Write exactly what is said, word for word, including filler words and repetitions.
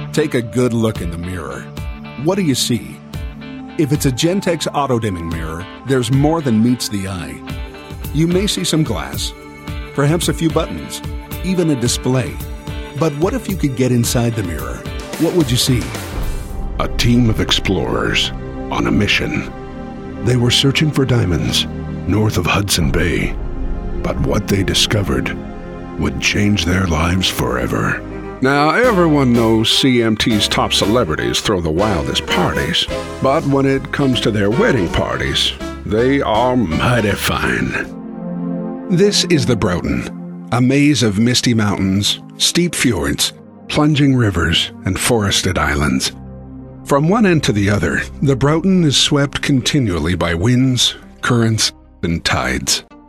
Take a good look in the mirror. What do you see? If it's a Gentex auto-dimming mirror, there's more than meets the eye. You may see some glass, perhaps a few buttons, even a display. But what if you could get inside the mirror? What would you see? A team of explorers on a mission. They were searching for diamonds north of Hudson Bay. But what they discovered would change their lives forever. Now, everyone knows C M T's top celebrities throw the wildest parties. But when it comes to their wedding parties, they are mighty fine. This is the Broughton, a maze of misty mountains, steep fjords, plunging rivers, and forested islands. From one end to the other, the Broughton is swept continually by winds, currents, and tides.